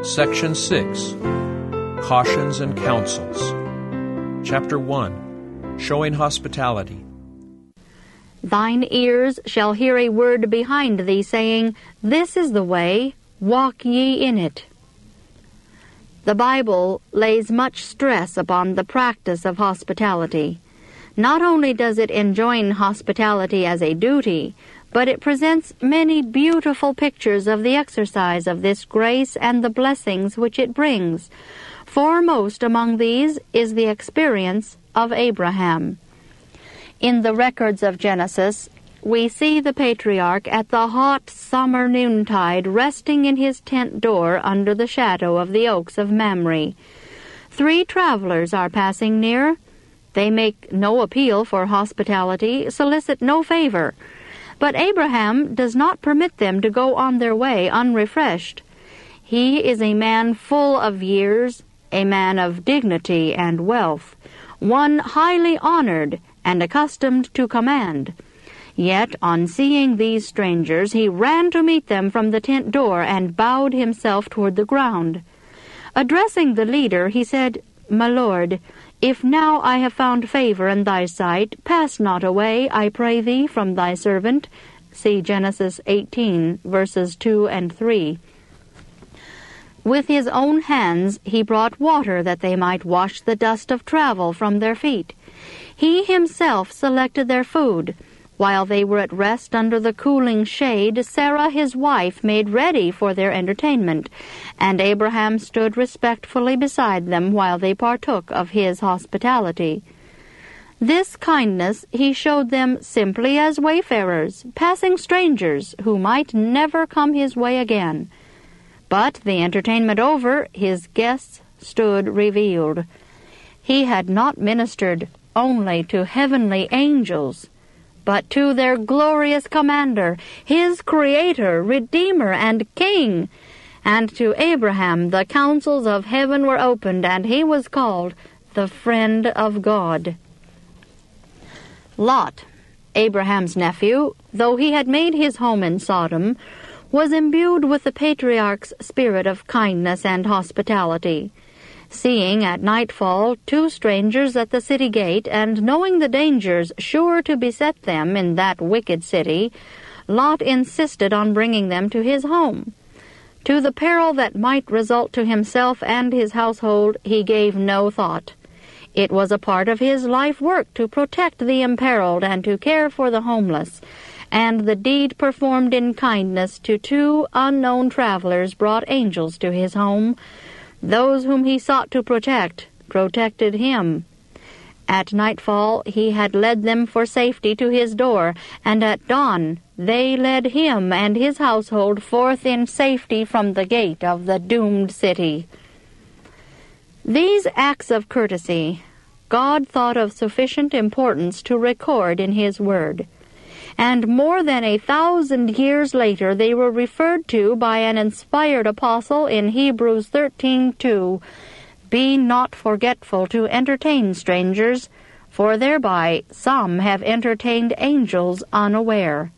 Section 6. Cautions and Counsels. Chapter 1. Showing Hospitality. Thine ears shall hear a word behind thee, saying, This is the way, walk ye in it. The Bible lays much stress upon the practice of hospitality. Not only does it enjoin hospitality as a duty, but it presents many beautiful pictures of the exercise of this grace and the blessings which it brings. Foremost among these is the experience of Abraham. In the records of Genesis, we see the patriarch at the hot summer noontide resting in his tent door under the shadow of the oaks of Mamre. 3 travelers are passing near. They make no appeal for hospitality, solicit no favor. But Abraham does not permit them to go on their way unrefreshed. He is a man full of years, a man of dignity and wealth, one highly honored and accustomed to command. Yet, on seeing these strangers, he ran to meet them from the tent door and bowed himself toward the ground. Addressing the leader, he said, My lord, if now I have found favor in thy sight, pass not away, I pray thee, from thy servant. See Genesis 18, verses 2 and 3. With his own hands he brought water that they might wash the dust of travel from their feet. He himself selected their food. While they were at rest under the cooling shade, Sarah his wife made ready for their entertainment, and Abraham stood respectfully beside them while they partook of his hospitality. This kindness he showed them simply as wayfarers, passing strangers who might never come his way again. But the entertainment over, his guests stood revealed. He had not ministered only to heavenly angels, but to their glorious Commander, his Creator, Redeemer, and King. And to Abraham the councils of heaven were opened, and he was called the friend of God. Lot, Abraham's nephew, though he had made his home in Sodom, was imbued with the patriarch's spirit of kindness and hospitality. Seeing at nightfall 2 strangers at the city gate, and knowing the dangers sure to beset them in that wicked city, Lot insisted on bringing them to his home. To the peril that might result to himself and his household he gave no thought. It was a part of his life work to protect the imperiled and to care for the homeless, and the deed performed in kindness to 2 unknown travelers brought angels to his home. Those whom he sought to protect protected him. At nightfall he had led them for safety to his door, and at dawn they led him and his household forth in safety from the gate of the doomed city. These acts of courtesy God thought of sufficient importance to record in his word, and more than 1,000 years later they were referred to by an inspired apostle in Hebrews 13:2. Be not forgetful to entertain strangers, for thereby some have entertained angels unaware.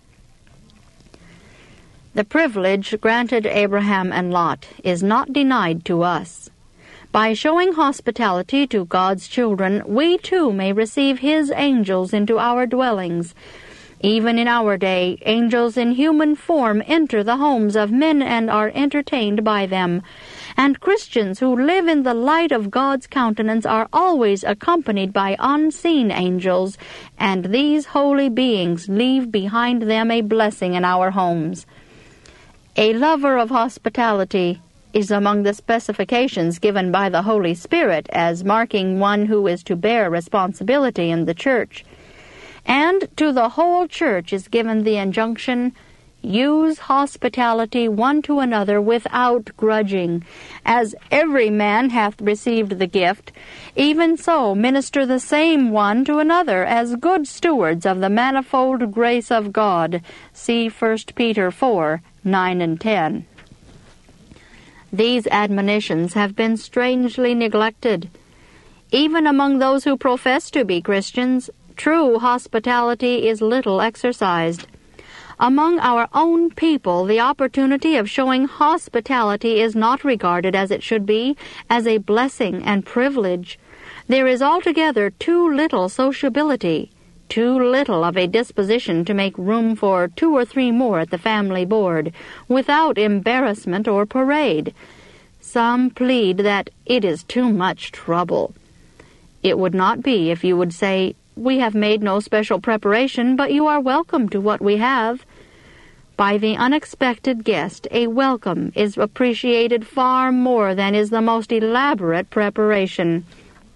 The privilege granted Abraham and Lot is not denied to us. By showing hospitality to God's children, we too may receive His angels into our dwellings. Even in our day, angels in human form enter the homes of men and are entertained by them. And Christians who live in the light of God's countenance are always accompanied by unseen angels, and these holy beings leave behind them a blessing in our homes. A lover of hospitality is among the specifications given by the Holy Spirit as marking one who is to bear responsibility in the church. And to the whole church is given the injunction, use hospitality one to another without grudging. As every man hath received the gift, even so minister the same one to another as good stewards of the manifold grace of God. See 1 Peter 4:9 and 10. These admonitions have been strangely neglected. Even among those who profess to be Christians, true hospitality is little exercised. Among our own people, the opportunity of showing hospitality is not regarded as it should be, as a blessing and privilege. There is altogether too little sociability, too little of a disposition to make room for 2 or 3 more at the family board, without embarrassment or parade. Some plead that it is too much trouble. It would not be if you would say, "We have made no special preparation, but you are welcome to what we have." By the unexpected guest, a welcome is appreciated far more than is the most elaborate preparation.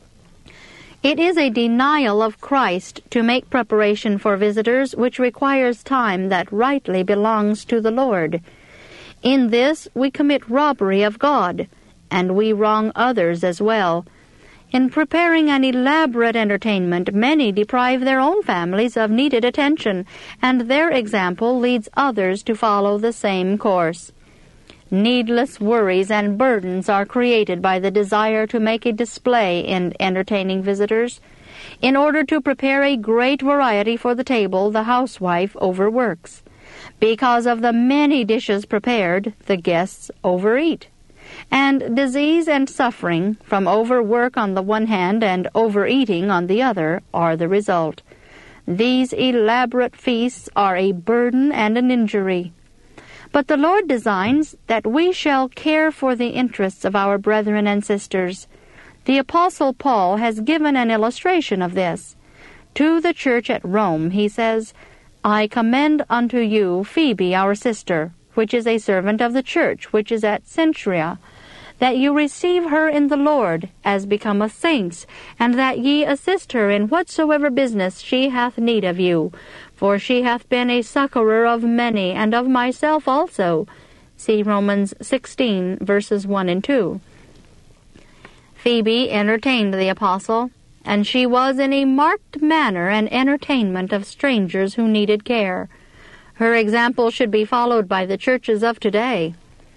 It is a denial of Christ to make preparation for visitors which requires time that rightly belongs to the Lord. In this we commit robbery of God, and we wrong others as well. In preparing an elaborate entertainment, many deprive their own families of needed attention, and their example leads others to follow the same course. Needless worries and burdens are created by the desire to make a display in entertaining visitors. In order to prepare a great variety for the table, the housewife overworks. Because of the many dishes prepared, the guests overeat. And disease and suffering, from overwork on the one hand and overeating on the other, are the result. These elaborate feasts are a burden and an injury. But the Lord designs that we shall care for the interests of our brethren and sisters. The Apostle Paul has given an illustration of this. To the church at Rome, he says, "I commend unto you Phoebe our sister, which is a servant of the church which is at Cenchrea, that you receive her in the Lord, as becometh saints, and that ye assist her in whatsoever business she hath need of you. For she hath been a succorer of many, and of myself also." See Romans 16, verses 1 and 2. Phoebe entertained the apostle, and she was in a marked manner an entertainment of strangers who needed care. Her example should be followed by the churches of today.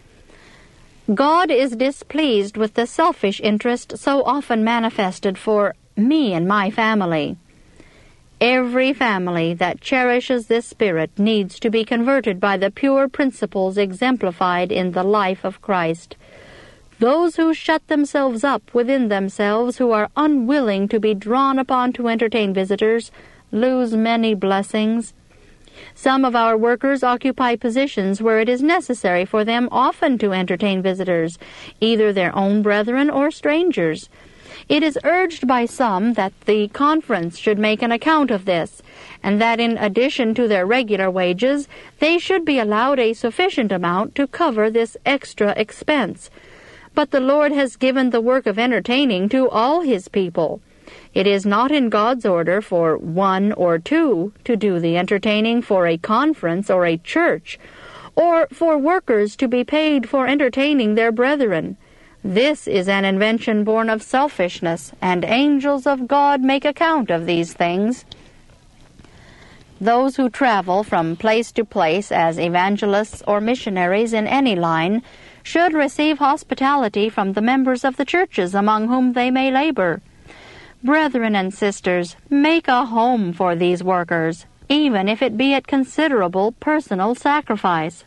God is displeased with the selfish interest so often manifested for me and my family. Every family that cherishes this spirit needs to be converted by the pure principles exemplified in the life of Christ. Those who shut themselves up within themselves, who are unwilling to be drawn upon to entertain visitors, lose many blessings. Some of our workers occupy positions where it is necessary for them often to entertain visitors, either their own brethren or strangers. It is urged by some that the conference should make an account of this, and that in addition to their regular wages, they should be allowed a sufficient amount to cover this extra expense. But the Lord has given the work of entertaining to all His people. It is not in God's order for 1 or 2 to do the entertaining for a conference or a church, or for workers to be paid for entertaining their brethren. This is an invention born of selfishness, and angels of God make account of these things. Those who travel from place to place as evangelists or missionaries in any line should receive hospitality from the members of the churches among whom they may labor. Brethren and sisters, make a home for these workers, even if it be at considerable personal sacrifice.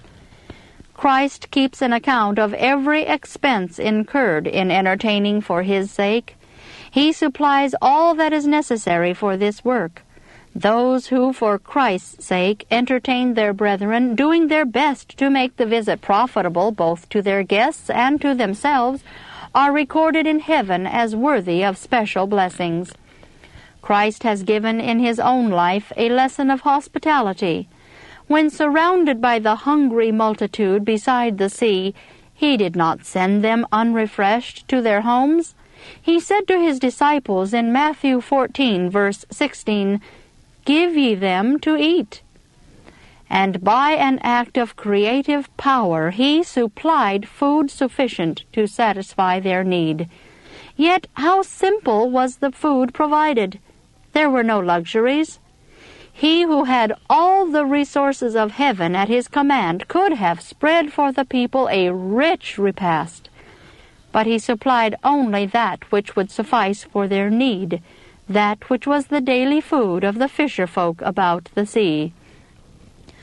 Christ keeps an account of every expense incurred in entertaining for His sake. He supplies all that is necessary for this work. Those who, for Christ's sake, entertain their brethren, doing their best to make the visit profitable both to their guests and to themselves, are recorded in heaven as worthy of special blessings. Christ has given in His own life a lesson of hospitality. When surrounded by the hungry multitude beside the sea, He did not send them unrefreshed to their homes. He said to His disciples in Matthew 14, verse 16, "Give ye them to eat." And by an act of creative power He supplied food sufficient to satisfy their need. Yet how simple was the food provided! There were no luxuries. He who had all the resources of heaven at His command could have spread for the people a rich repast. But He supplied only that which would suffice for their need, that which was the daily food of the fisher folk about the sea.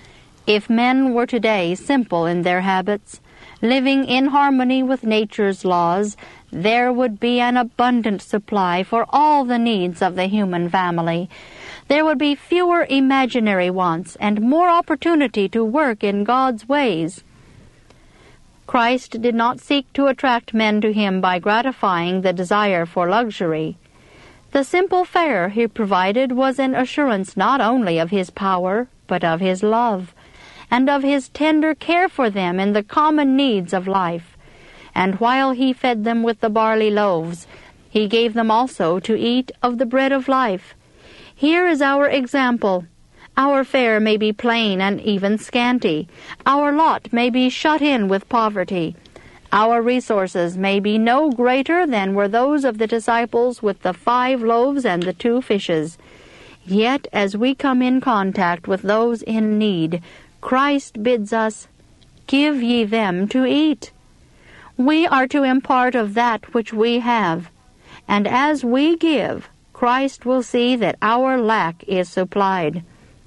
If men were today simple in their habits, living in harmony with nature's laws, there would be an abundant supply for all the needs of the human family. There would be fewer imaginary wants and more opportunity to work in God's ways. Christ did not seek to attract men to him by gratifying the desire for luxury. The simple fare he provided was an assurance not only of his power, but of his love, and of his tender care for them in the common needs of life. And while he fed them with the barley loaves, he gave them also to eat of the bread of life. Here is our example. Our fare may be plain and even scanty. Our lot may be shut in with poverty. Our resources may be no greater than were those of the disciples with the 5 loaves and the 2 fishes. Yet as we come in contact with those in need, Christ bids us, "Give ye them to eat." We are to impart of that which we have, and as we give, Christ will see that our lack is supplied.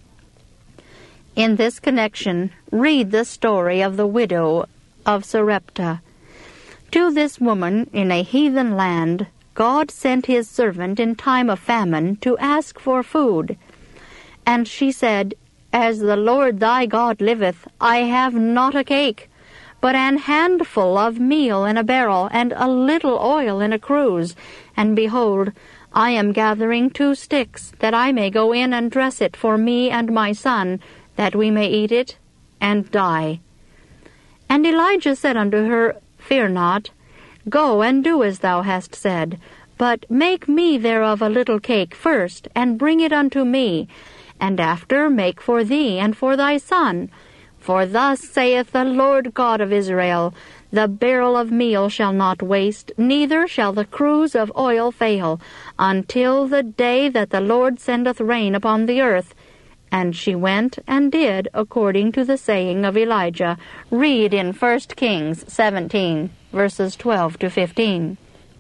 In this connection, read the story of the widow of Sarepta. To this woman in a heathen land, God sent his servant in time of famine to ask for food. And she said, "As the Lord thy God liveth, I have not a cake, but an handful of meal in a barrel, and a little oil in a cruse. And behold, I am gathering 2 sticks, that I may go in and dress it for me and my son, that we may eat it and die." And Elijah said unto her, "Fear not, go and do as thou hast said, but make me thereof a little cake first, and bring it unto me, and after make for thee and for thy son. For thus saith the Lord God of Israel, the barrel of meal shall not waste, neither shall the cruse of oil fail, until the day that the Lord sendeth rain upon the earth." And she went and did according to the saying of Elijah. Read in 1 Kings 17, verses 12 to 15.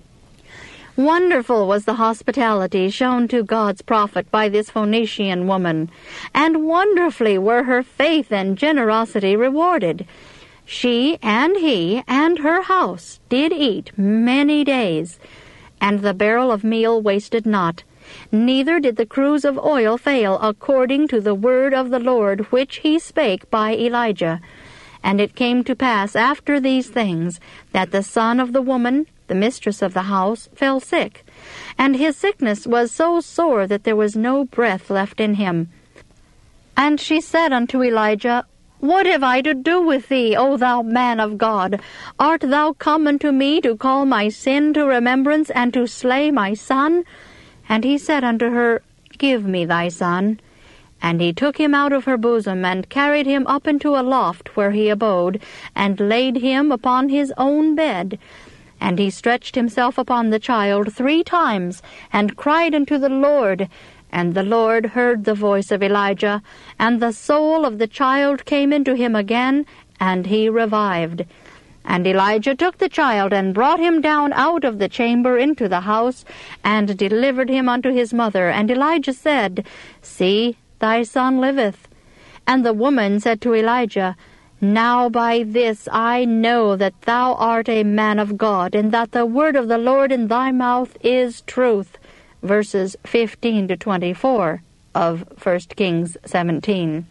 Wonderful was the hospitality shown to God's prophet by this Phoenician woman, and wonderfully were her faith and generosity rewarded. She and he and her house did eat many days, and the barrel of meal wasted not, neither did the cruse of oil fail, according to the word of the Lord which he spake by Elijah. And it came to pass after these things, that the son of the woman, the mistress of the house, fell sick, and his sickness was so sore that there was no breath left in him. And she said unto Elijah, "What have I to do with thee, O thou man of God? Art thou come unto me to call my sin to remembrance, and to slay my son?" And he said unto her, "Give me thy son." And he took him out of her bosom, and carried him up into a loft where he abode, and laid him upon his own bed. And he stretched himself upon the child 3 times, and cried unto the Lord. And the Lord heard the voice of Elijah, and the soul of the child came into him again, and he revived. And Elijah took the child, and brought him down out of the chamber into the house, and delivered him unto his mother. And Elijah said, "See, thy son liveth." And the woman said to Elijah, "Now by this I know that thou art a man of God, and that the word of the Lord in thy mouth is truth." Verses 15 to 24 of 1 Kings 17.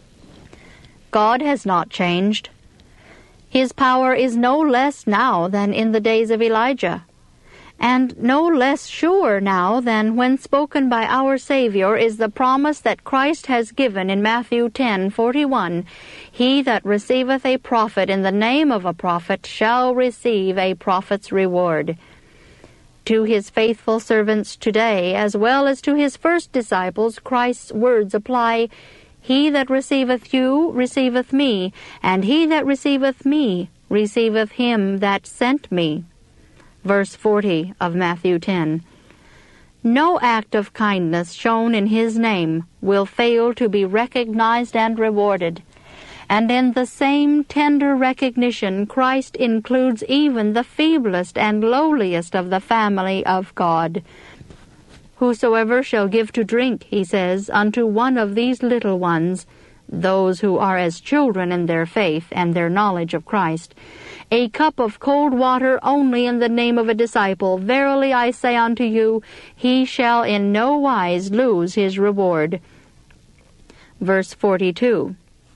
God has not changed. His power is no less now than in the days of Elijah, and no less sure now than when spoken by our Savior is the promise that Christ has given in Matthew 10:41, "He that receiveth a prophet in the name of a prophet shall receive a prophet's reward." To his faithful servants today, as well as to his first disciples, Christ's words apply, "He that receiveth you receiveth me, and he that receiveth me receiveth him that sent me." Verse 40 of Matthew 10. No act of kindness shown in his name will fail to be recognized and rewarded. And in the same tender recognition, Christ includes even the feeblest and lowliest of the family of God. "Whosoever shall give to drink," he says, "unto one of these little ones," those who are as children in their faith and their knowledge of Christ. A cup of cold water only in the name of a disciple, verily I say unto you, he shall in no wise lose his reward. Verse 42.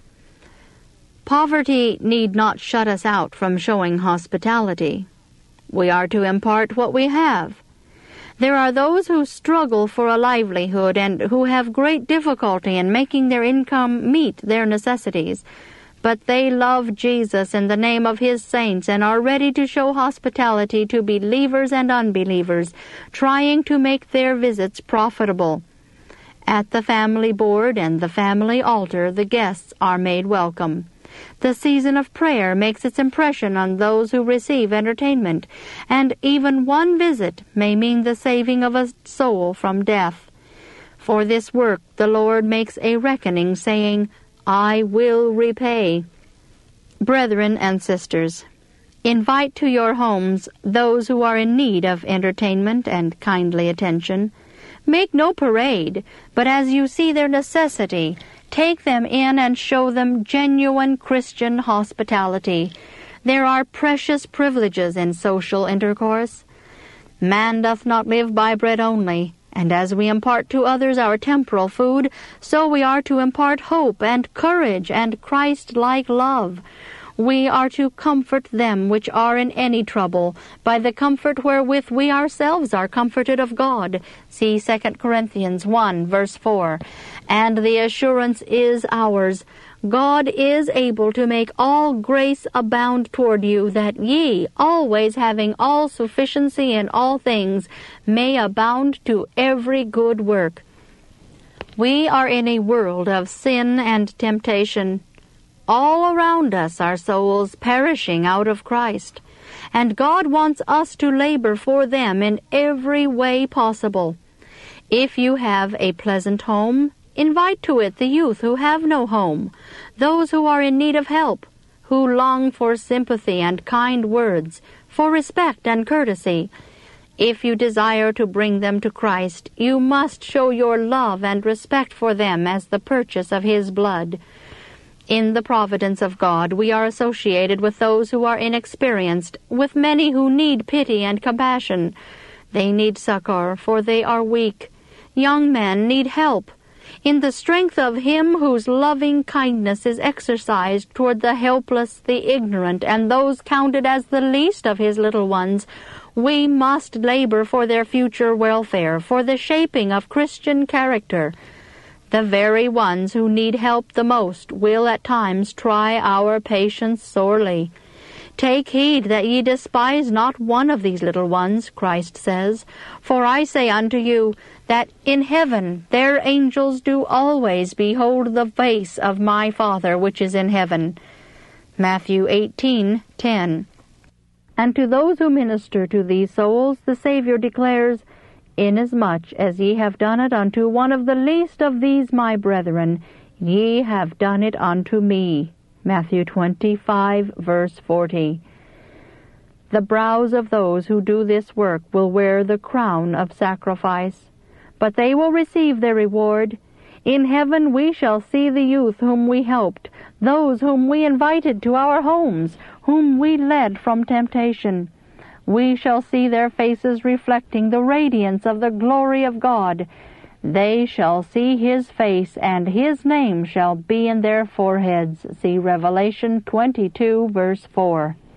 Poverty need not shut us out from showing hospitality. We are to impart what we have. There are those who struggle for a livelihood and who have great difficulty in making their income meet their necessities, but they love Jesus in the name of his saints and are ready to show hospitality to believers and unbelievers, trying to make their visits profitable. At the family board and the family altar, the guests are made welcome. The season of prayer makes its impression on those who receive entertainment, and even one visit may mean the saving of a soul from death. For this work the Lord makes a reckoning, saying, I will repay. Brethren and sisters, invite to your homes those who are in need of entertainment and kindly attention. Make no parade, but as you see their necessity, take them in and show them genuine Christian hospitality. There are precious privileges in social intercourse. Man doth not live by bread only, and as we impart to others our temporal food, so we are to impart hope and courage and Christ-like love. We are to comfort them which are in any trouble, by the comfort wherewith we ourselves are comforted of God. See 2 Corinthians 1, verse 4. And the assurance is ours, God is able to make all grace abound toward you, that ye, always having all sufficiency in all things, may abound to every good work. We are in a world of sin and temptation. All around us are souls perishing out of Christ, and God wants us to labor for them in every way possible. If you have a pleasant home, invite to it the youth who have no home, those who are in need of help, who long for sympathy and kind words, for respect and courtesy. If you desire to bring them to Christ, you must show your love and respect for them as the purchase of His blood. In the providence of God, we are associated with those who are inexperienced, with many who need pity and compassion. They need succor, for they are weak. Young men need help. In the strength of Him whose loving kindness is exercised toward the helpless, the ignorant, and those counted as the least of His little ones, we must labor for their future welfare, for the shaping of Christian character. The very ones who need help the most will at times try our patience sorely. Take heed that ye despise not one of these little ones, Christ says. For I say unto you, that in heaven their angels do always behold the face of my Father which is in heaven. Matthew 18:10. And to those who minister to these souls, the Savior declares, Inasmuch as ye have done it unto one of the least of these my brethren, ye have done it unto me. Matthew 25, verse 40. The brows of those who do this work will wear the crown of sacrifice, but they will receive their reward. In heaven we shall see the youth whom we helped, those whom we invited to our homes, whom we led from temptation. We shall see their faces reflecting the radiance of the glory of God. They shall see His face, and His name shall be in their foreheads. See Revelation 22, verse 4.